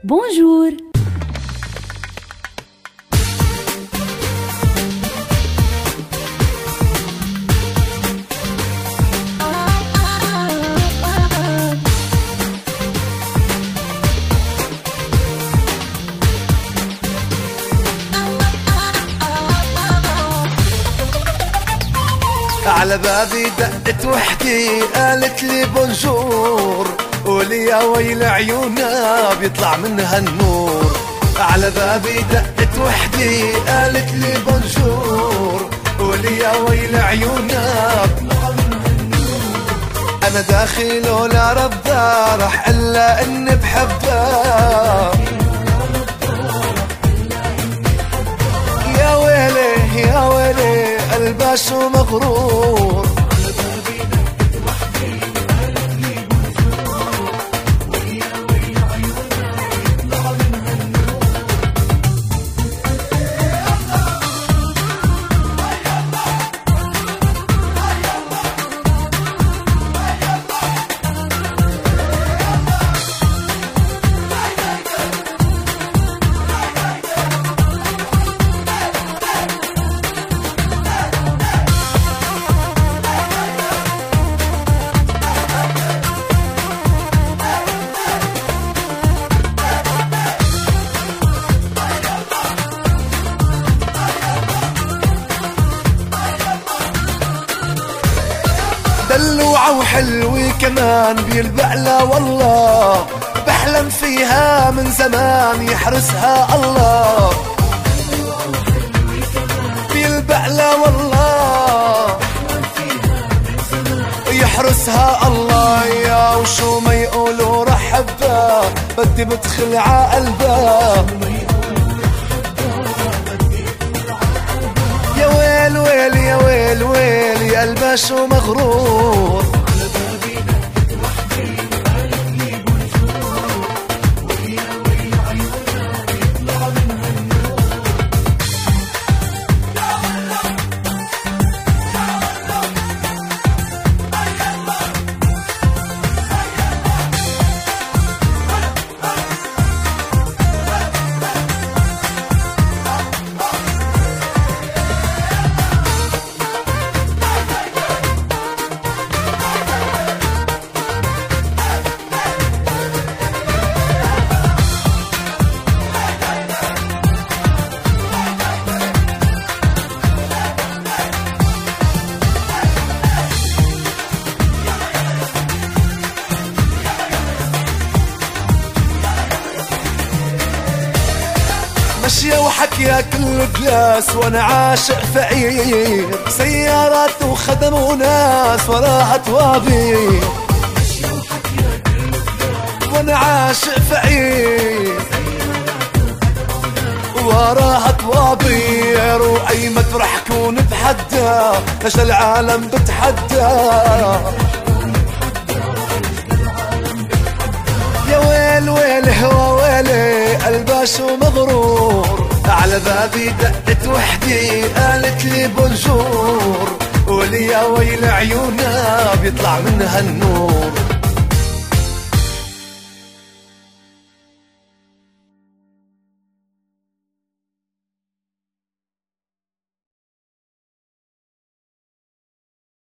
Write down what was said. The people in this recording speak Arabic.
بونجور. على بابي دقت وحدي قالت لي بونجور، قولي يا ويل عيونا بيطلع منها النور. على بابي دقت وحدي قالت لي بونجور، قولي يا ويل عيونا بيطلع منها النور. انا داخل ولا ربا رح الا اني بحبها، يا ويلي يا ويلي قلباش مغرور. دلوعة وحلوة كمان بيلبقلا والله، بحلم فيها من زمان يحرسها الله. بيلبقلا والله يحرسها الله، يا وشو ما يقولوا رحبها بدي بدخل ع قلبها. يا ويل ويل يا ويل ويل يا قلبها شو مغرور. مشيا وحكيا كل جلاس وانا عاشق فقير، سيارات وخدم وناس وراها طوابير. وانا عاشق فقير وراها طوابير، واي مطرح كون بحدا ليش العالم بتحدى. يا ويل ويل هو ويلي قلبها شو مغرور. على بابي دقت وحدي قالت لي بونجور، قولي يا ويل عيونا بيطلع منها النور.